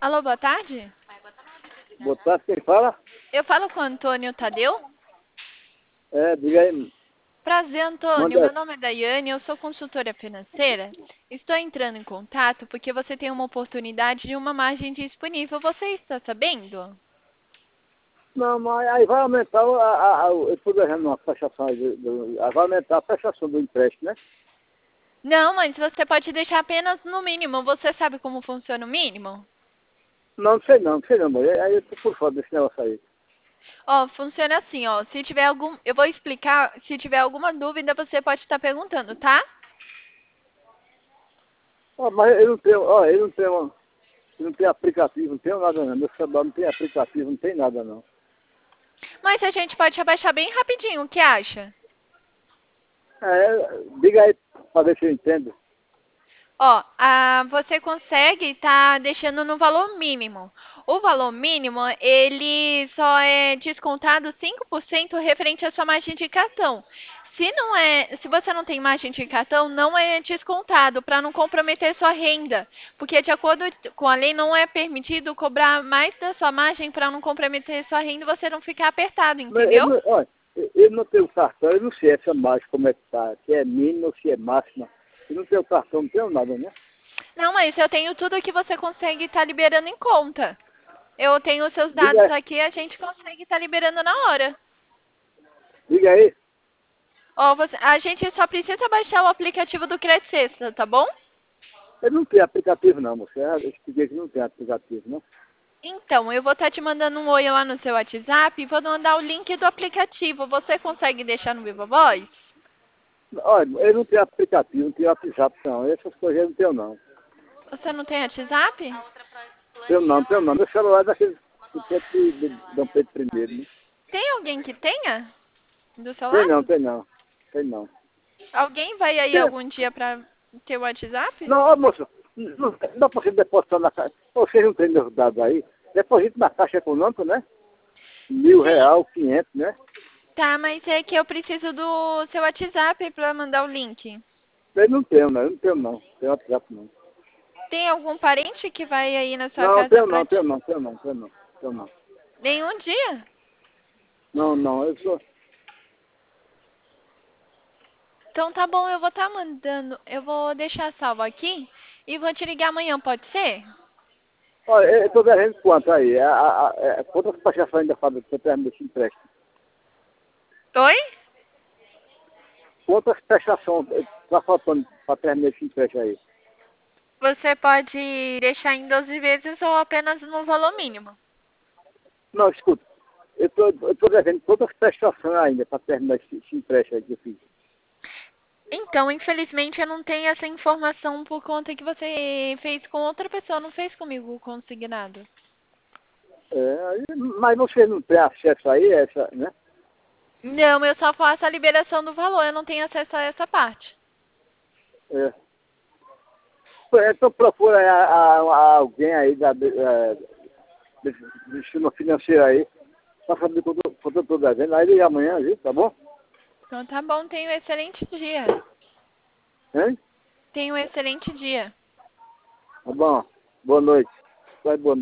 Alô, boa tarde? Boa tarde, quem fala? Eu falo com o Antônio Tadeu? Diga aí, Prazer, Antônio. Meu manda. nome é Daiane, eu sou consultora financeira. Estou entrando em contato porque você tem uma oportunidade de uma margem disponível. Você está sabendo? Não, mas aí vai aumentar eu estou devendo uma prestação aí, aí vai aumentar a prestação do empréstimo, né? Não, mas você pode deixar apenas no mínimo. Você sabe como funciona o mínimo? Não, não sei não, mas aí eu tô por fora desse negócio aí. Ó, funciona assim, ó. Se tiver algum, eu vou explicar. Se tiver alguma dúvida, você pode estar perguntando, tá? Ó, mas eu não tenho aplicativo, não tenho nada não. Meu celular não tem aplicativo, não tem nada não. Mas a gente pode abaixar bem rapidinho. O que acha? Diga aí para ver se eu entendo. Ó, você consegue estar deixando no valor mínimo. O valor mínimo, ele só é descontado 5% referente à sua margem de cartão. Se você não tem margem de cartão, não é descontado para não comprometer sua renda, porque de acordo com a lei não é permitido cobrar mais da sua margem para não comprometer sua renda e você não ficar apertado, Mas eu entendeu? não, olha, eu não tenho cartão, eu não sei essa margem como é que tá, se é mínima ou se é máxima. Eu não tenho cartão, não tenho nada, né? Não, mas eu tenho tudo que você consegue estar liberando em conta. Eu tenho os seus Diga dados aí, aqui, a gente consegue estar liberando na hora. diga aí. Ó, a gente só precisa baixar o aplicativo do Crescesta, tá bom? Eu não tenho aplicativo não, moça. Eu expliquei que não tem aplicativo, não. Então, eu vou estar te mandando um oi lá no seu WhatsApp e vou mandar o link do aplicativo. Você consegue deixar no Viva Voz? Olha, eu não tenho aplicativo, não tenho WhatsApp não. Essas coisas eu não tenho não. Você não tem WhatsApp? Tenho não. Meu celular é daquele do tempo de Dom Pedro I, né? Tem alguém que tenha do seu Tem não, lado? tem não. Tem não. Alguém vai aí Tem. algum dia pra ter o WhatsApp? Não, ó, moça, não dá pra você depositar na caixa. Vocês não têm meus dados aí? Deposita na Caixa Econômica, né? Sim. R$ 1.000, 500, né? Tá, mas é que eu preciso do seu WhatsApp pra mandar o link. Eu não tenho, não. Eu não tenho, não. Tenho WhatsApp, não. Tem algum parente que vai aí na sua Não, casa tenho pra não, tenho te... não, tenho não, tenho não. Tenho não. Nenhum dia? Não, não, eu sou... Então tá bom, eu vou estar mandando. Eu vou deixar salvo aqui e vou te ligar amanhã, pode ser? Olha, eu estou devendo quanto aí? Quantas prestações ainda falta para terminar esse empréstimo? Oi? Quantas prestações está faltando para terminar esse empréstimo aí? Você pode deixar em 12 vezes ou apenas no valor mínimo. Não, escuta, eu tô devendo quantas prestações ainda para terminar esse empréstimo aí que eu fiz? Então, infelizmente, eu não tenho essa informação por conta que você fez com outra pessoa, não fez comigo o consignado. Mas você não tem acesso aí, né? Não, eu só faço a liberação do valor, eu não tenho acesso a essa parte. É. Então procura aí alguém aí do sistema financeiro aí, para saber quanto eu estou devendo. Aí liga amanhã, viu? Tá bom? Então tá bom, tenha um excelente dia. Hein? Tenha um excelente dia. Tá bom. Boa noite. Vai, boa noite.